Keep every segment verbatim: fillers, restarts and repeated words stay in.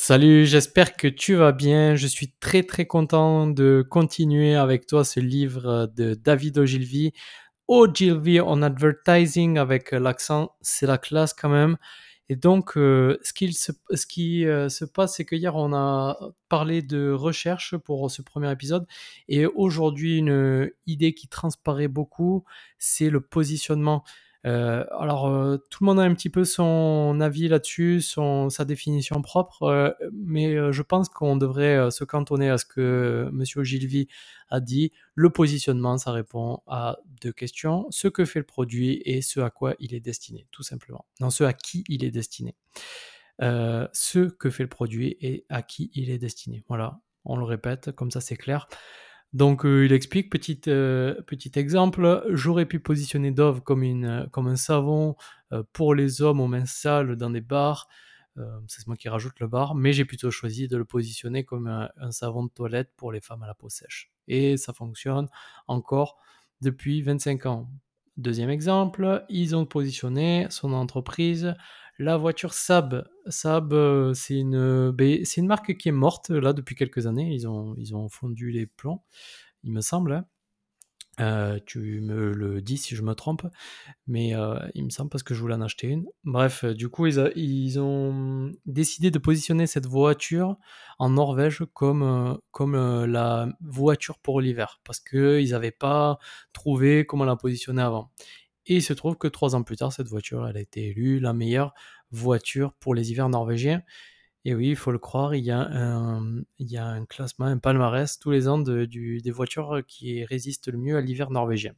Salut, j'espère que tu vas bien. Je suis très très content de continuer avec toi ce livre de David Ogilvy. Ogilvy on advertising avec l'accent, c'est la classe quand même. Et donc, euh, ce, qu'il se, ce qui euh, se passe, c'est que hier on a parlé de recherche pour ce premier épisode. Et aujourd'hui, une idée qui transparaît beaucoup, c'est le positionnement. Euh, alors, euh, tout le monde a un petit peu son avis là-dessus, son, sa définition propre, euh, mais euh, je pense qu'on devrait euh, se cantonner à ce que Monsieur Ogilvy a dit. Le positionnement, ça répond à deux questions, ce que fait le produit et ce à quoi il est destiné, tout simplement. Non, ce à qui il est destiné. Euh, ce que fait le produit et à qui il est destiné. Voilà, on le répète, comme ça c'est clair. Donc euh, il explique, petit, euh, petit exemple, j'aurais pu positionner Dove comme, une, comme un savon euh, pour les hommes aux mains sales dans des bars, euh, c'est moi qui rajoute le bar, mais j'ai plutôt choisi de le positionner comme un, un savon de toilette pour les femmes à la peau sèche. Et ça fonctionne encore depuis vingt-cinq ans. Deuxième exemple, ils ont positionné son entreprise, la voiture Saab. Saab, euh, c'est une, ben, c'est une marque qui est morte là depuis quelques années. Ils ont, ils ont fondu les plombs, il me semble, hein. Euh, tu me le dis si je me trompe, mais euh, il me semble parce que je voulais en acheter une. Bref, euh, du coup, ils, a- ils ont décidé de positionner cette voiture en Norvège comme, euh, comme euh, la voiture pour l'hiver, parce qu'ils n'avaient pas trouvé comment la positionner avant. Et il se trouve que trois ans plus tard, cette voiture, elle a été élue la meilleure voiture pour les hivers norvégiens. Et oui, il faut le croire, il y a un, il y a un classement, un palmarès tous les ans de, du, des voitures qui résistent le mieux à l'hiver norvégien.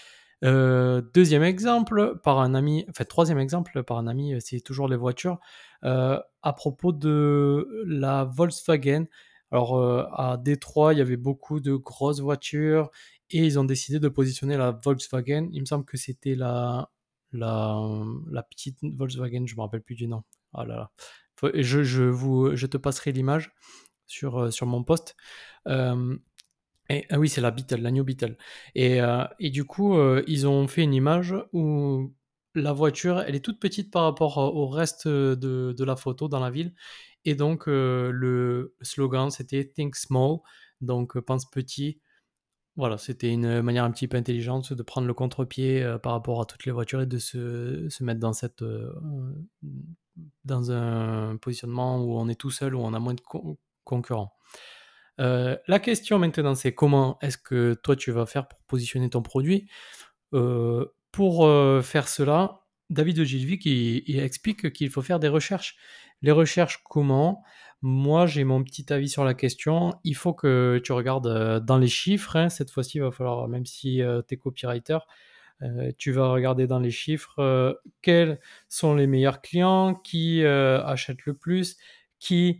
Euh, deuxième exemple, par un ami, enfin troisième exemple, par un ami, c'est toujours les voitures. Euh, à propos de la Volkswagen, alors euh, à Détroit, il y avait beaucoup de grosses voitures et ils ont décidé de positionner la Volkswagen. Il me semble que c'était la, la, la petite Volkswagen, je me rappelle plus du nom. Oh là là. Faut- Je, je, vous, je te passerai l'image sur, euh, sur mon post. Euh, et, ah oui, c'est la Beetle, la New Beetle. Et, euh, et du coup, euh, ils ont fait une image où la voiture, elle est toute petite par rapport au reste de, de la photo dans la ville. Et donc, euh, le slogan, c'était Think Small, donc euh, pense petit. Voilà, c'était une manière un petit peu intelligente de prendre le contre-pied euh, par rapport à toutes les voitures et de se, se mettre dans, cette, euh, dans un positionnement où on est tout seul, où on a moins de con- concurrents. Euh, la question maintenant, c'est comment est-ce que toi tu vas faire pour positionner ton produit. Euh, pour euh, faire cela, David Ogilvy il, il explique qu'il faut faire des recherches. Les recherches, comment? Moi, j'ai mon petit avis sur la question. Il faut que tu regardes euh, dans les chiffres, hein. Cette fois-ci, il va falloir, même si euh, tu es copywriter, euh, tu vas regarder dans les chiffres euh, quels sont les meilleurs clients, qui euh, achètent le plus, qui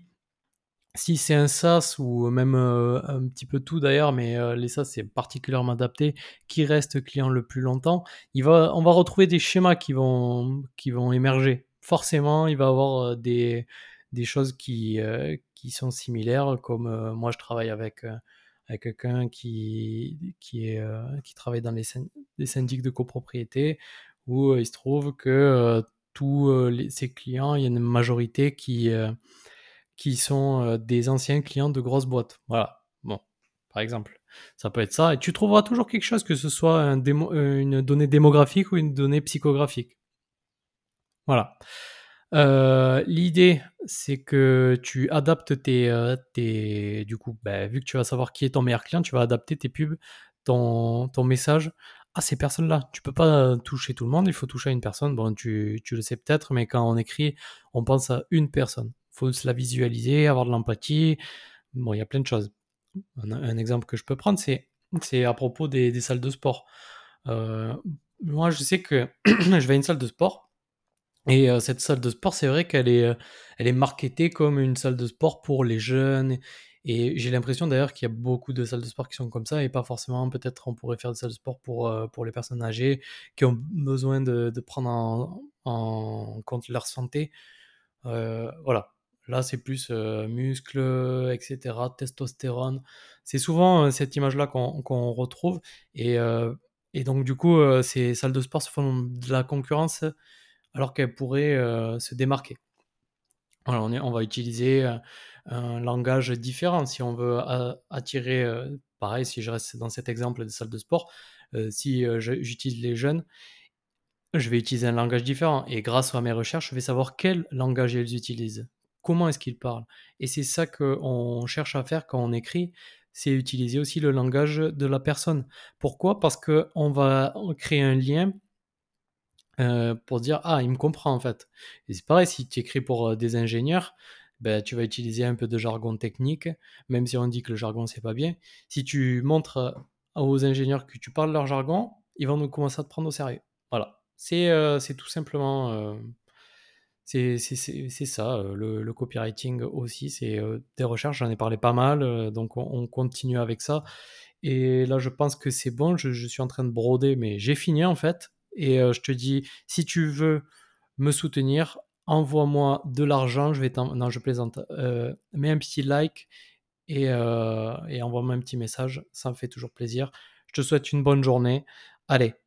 si c'est un SaaS ou même euh, un petit peu tout d'ailleurs, mais euh, les SaaS c'est particulièrement adapté, qui reste client le plus longtemps, il va, on va retrouver des schémas qui vont, qui vont émerger. Forcément, il va y avoir euh, des, des choses qui, euh, qui sont similaires, comme euh, moi je travaille avec, euh, avec quelqu'un qui, qui, est, euh, qui travaille dans les, syn- les syndics de copropriété, où euh, il se trouve que euh, tous euh, les- ses clients, il y a une majorité qui... euh, qui sont euh, des anciens clients de grosses boîtes. Voilà. Bon, par exemple. Ça peut être ça. Et tu trouveras toujours quelque chose, que ce soit un démo- euh, une donnée démographique ou une donnée psychographique. Voilà. Euh, l'idée, c'est que tu adaptes tes, euh, tes du coup, bah, vu que tu vas savoir qui est ton meilleur client, tu vas adapter tes pubs, ton, ton message à ces personnes-là. Tu peux pas toucher tout le monde, il faut toucher à une personne. Bon, tu, tu le sais peut-être, mais quand on écrit, on pense à une personne. Il faut se la visualiser, avoir de l'empathie. Bon, il y a plein de choses. Un, un exemple que je peux prendre, c'est, c'est à propos des, des salles de sport. Euh, Moi, je sais que je vais à une salle de sport. Et euh, cette salle de sport, c'est vrai qu'elle est, euh, elle est marketée comme une salle de sport pour les jeunes. Et j'ai l'impression d'ailleurs qu'il y a beaucoup de salles de sport qui sont comme ça et pas forcément, peut-être on pourrait faire des salles de sport pour, euh, pour les personnes âgées qui ont besoin de, de prendre en, en compte leur santé. Euh, voilà. Là, c'est plus euh, muscles, et cetera, testostérone. C'est souvent euh, cette image-là qu'on qu'on retrouve. Et, euh, et donc, du coup, euh, ces salles de sport se font de la concurrence alors qu'elles pourraient euh, se démarquer. Voilà, on est on va utiliser, heu, un langage différent si on veut a attirer, heu, pareil si je reste dans cet exemple de salle de sport, heu, si, heu, je j'utilise les jeunes, je vais utiliser un langage différent et grâce à mes recherches, je vais savoir quel langage ils utilisent. Comment est-ce qu'ils parlent? Et c'est ça qu'on cherche à faire quand on écrit, c'est utiliser aussi le langage de la personne. Pourquoi? Parce qu'on va créer un lien. Heu, pour dire: «Ah, il me comprend, en fait» et c'est pareil, si tu écris pour, heu, des ingénieurs, bah, tu vas utiliser un peu de jargon technique, même si on dit que le jargon, c'est pas bien. Si tu montres, heu, aux ingénieurs que tu parles leur jargon, ils vont donc commencer à te prendre au sérieux. Voilà, c'est, heu, c'est tout simplement, heu, c'est c'est c'est c'est ça, heu, le le copywriting aussi, c'est, heu, des recherches, j'en ai parlé pas mal, heu, donc on on continue avec ça et là, je pense que c'est bon, je je suis en train de broder, mais j'ai fini, en fait et heu, je te dis, si tu veux me soutenir, envoie-moi de l'argent, je vais t'en non, je plaisante, heu, mets un petit like et heu et envoie-moi un petit message, ça me fait toujours plaisir. Je te souhaite une bonne journée. Allez,